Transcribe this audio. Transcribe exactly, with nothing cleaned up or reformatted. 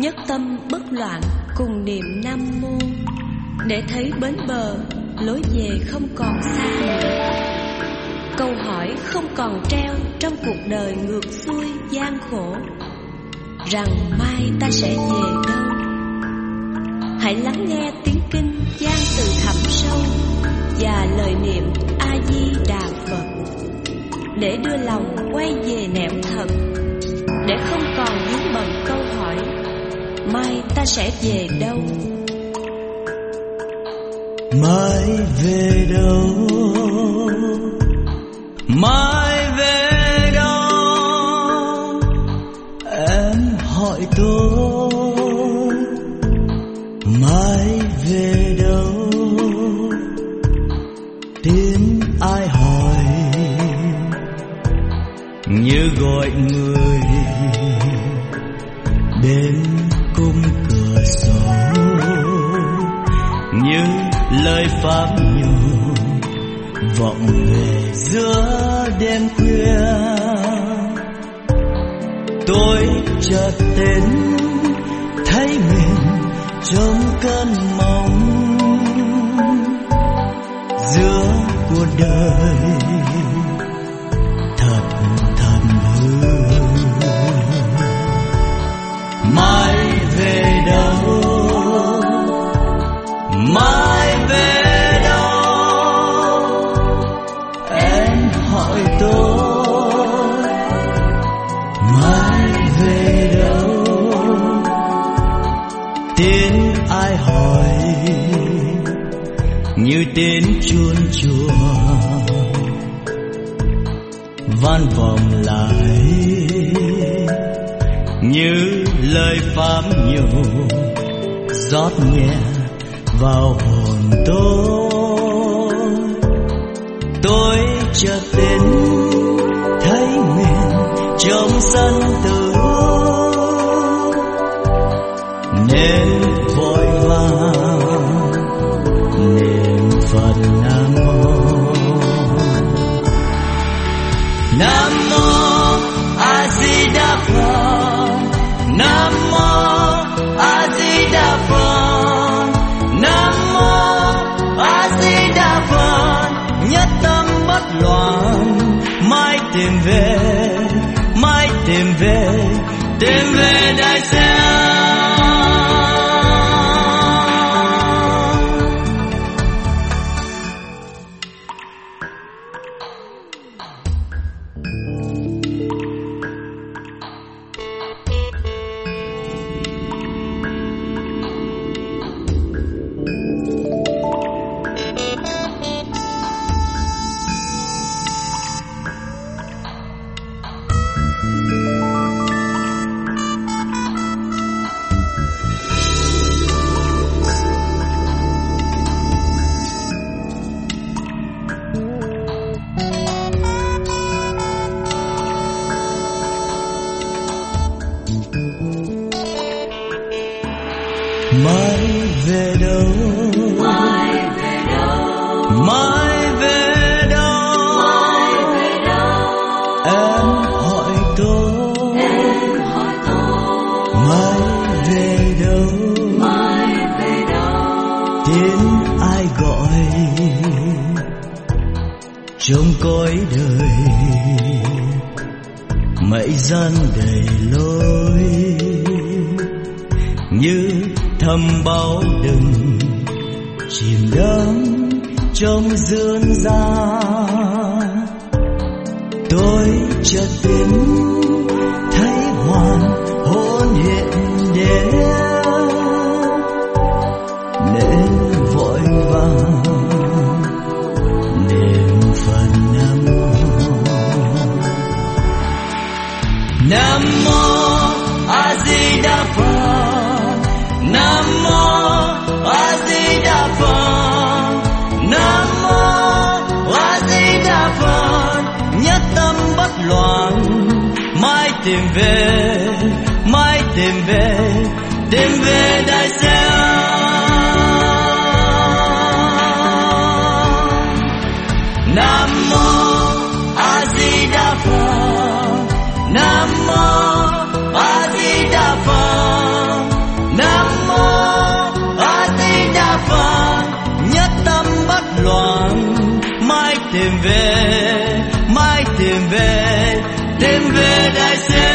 nhất tâm bất loạn cùng niệm Nam Mô, để thấy bến bờ, lối về không còn xa nữa. Câu hỏi không còn treo trong cuộc đời ngược xuôi gian khổ, rằng mai ta sẽ về đâu. Hãy lắng nghe tiếng kinh gian từ thẳm sâu và lời niệm A Di Đà Phật, để đưa lòng quay về nẻo thật, để không còn vướng bận câu hỏi mai ta sẽ về đâu. Mai về đâu, mai về đâu, em hỏi tôi. Mai về đâu, tiếng ai hỏi, như gọi người đến cung cửa sổ, như lời pháp nhủ vọng về giữa đêm khuya. Tôi chợt đến thấy mình trong cơn mộng, giữa cuộc đời thật thầm hư. Mai về đâu, mai về đâu, em hỏi tôi. Mai về đâu, tiếng ai hỏi, như tiếng chuông chùa vang vọng lại, như lời pháp nhủ rót nhẹ vào hồn tôi. Tôi chợt đến thấy mình trong sân tử, nên vội vàng niệm Phật Nam Mô. Nam Mô A Di Đà Phật, Nam Mô A Di Đà Phật, Nam Mô A Di Đà Phật. Nhất tâm bất loạn, mai tìm về, mai tìm về, tìm về Đại Sơn. Mai về đâu, Mai về đâu, mai về đâu, mai về đâu, em hỏi tôi. em hỏi tôi. Mai về đâu, Mai về đâu, tiếng ai gọi trong cõi đời, mây gian đầy lối, như thầm báo đừng chìm đắm trong dương gian. Tôi chợt đến thấy hoàn hồn hiện đến, nên vội vàng niệm Phật Nam Mô. Nam Mô A Di Đà Phật, Nam Mô A Di Đà Phật, Nam Mô A Di Đà Phật. Nhất tâm bất loạn, mai tìm về, mai tìm về, tìm về Đại Sơn. Nam Mô A Di Đà Phật, Nam Mô A Di Đà Phật, tìm về, mãi tìm về, tìm về đại dương.